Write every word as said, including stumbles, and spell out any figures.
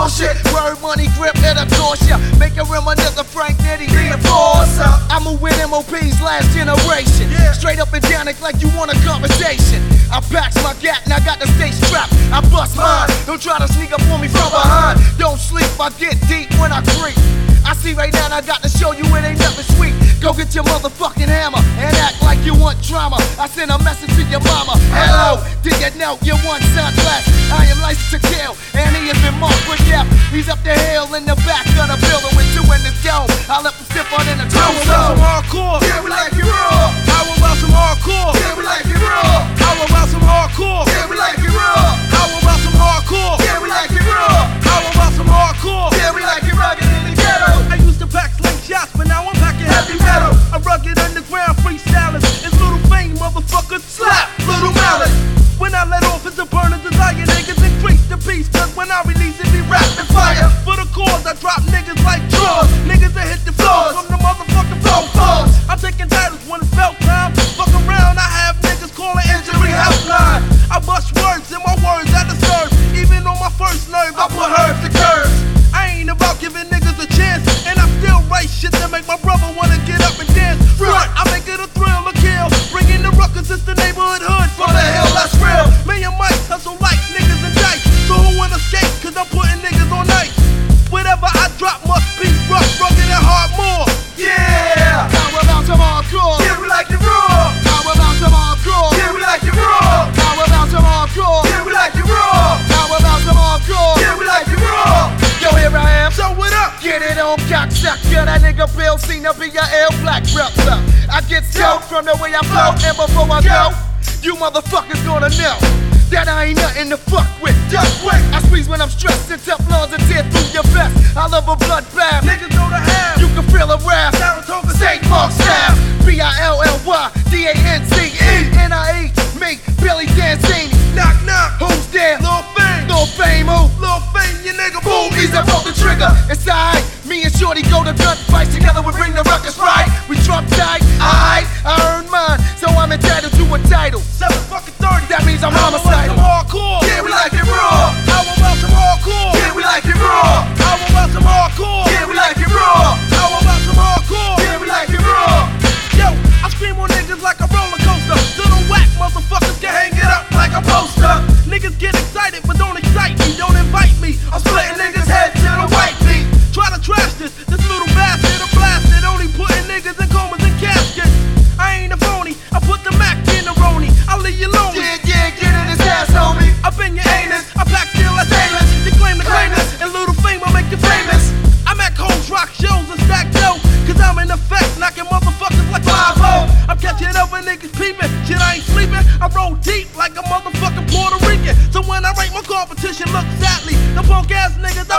bullshit. Word, money, grip, it'll toss ya. Make a reminisce of Frank Nitty, the enforcer. I'm a win M O P's last generation. Yeah. Straight up and down, act like you want a conversation. I packs my gat and I got the stay strapped. I bust mine, don't try to sneak up on me from behind. Don't sleep, I get deep when I creep. I see right now and I got to show you it ain't nothing sweet. Go get your motherfucking hammer and act like you want drama. I send a message to your mama. Hello, did you know you want son less? I am licensed to kill and he has been marked with death. He's up the hill in the back of the building with two in the dome. I left him stiff on in the toe. How about some hardcore? Yeah, we like it raw. How about some hardcore? Yeah, we like it raw. How about some hardcore? Yeah, we like it raw. How about some hardcore? Yeah, we like it raw. How about some hardcore? Yeah, we like it rugged in the ghetto. I used to pack slingshots, but now I'm packing heavy metal. I'm rugged underground freestyling. It's Little Fame, motherfucker. Slap, Little Mallet. When I let off, it's a burning desire. Niggas increase the beast, cause when I release it, be rapid fire. For the cause, I drop niggas like drawers. Niggas that hit the floors from the motherfucking flow falls. I'm taking titles when it's felt time. Fuck around, I have niggas calling injury helpline. I bust words and my words I disturb. Even on my first nerve, I put herbs to curves. I ain't about giving niggas a chance, and I still write shit that make my brother wanna get up and dance. Front, I make it a thrill, a kill. Bringing the ruckus, it's the neighborhood hood. From the hill, that's real. Me and Mike hustle like niggas and dice. So who wanna escape? Cause I'm putting niggas on ice. Whatever I drop must be rough, rugged, and hard more. Yeah! How about some hardcore? Yeah, we like it raw. How about some hardcore? Yeah, we like it raw. How about some hardcore? Yeah, we like it raw. How about some hardcore? Yeah, we like it raw. Yo, here I am. So what up? Get it on, cocksucker. That nigga Bill seen to be your L black brother. I get stoked from the way I flow, and before I go, you motherfuckers gonna know that I ain't nothing to fuck with. Just wait. I squeeze when I'm stressed and Teflons and tear through your vest. I love a bloodbath. Niggas know the half. You can feel a wrath. Saratoga Saint Mark staff. B I L L Y D A N C E N I E. Me, Billy Dancini. Knock, knock. Who's there? Lil Fame. Lil Fame, who? Lil Fame, you nigga. Boom, ease up on the trigger. It's alright. Me and Shorty go to gunfights. Together we bring the ruckus right. We drop tight. Alright, I earned mine. So I'm entitled to a title. Seven fucking thirty. That means I'm How about homicidal. some hardcore? Yeah, we like it raw. How about some hardcore? Yeah, we like it raw. How about some hardcore? Yeah, we like it raw. How about some hardcore? Yeah, we like it raw. Yo, I scream on niggas like a roller coaster. So the whack motherfuckers can hang it up like a poster. Niggas get excited, but don't excite me, don't invite me. I'm splitting niggas' heads to the white beat. Try to trash this, this little bastard, a blasted, only putting niggas in comas and caskets. I ain't a phony, I put the Mac in the Roni. I'll leave you lonely. Yeah, yeah, get in his ass, homie. Up in your anus, I pack steel as stainless. You claim to claim this, and Little Fame will make you famous. I'm at Coles Rock shows and stack dough, cause I'm in effect, knocking motherfuckers like five oh. I'm catching up with niggas peeping, shit I ain't sleeping. I roll deep like a motherfucking Puerto Rican. So when I rate my competition, look sadly, the punk ass niggas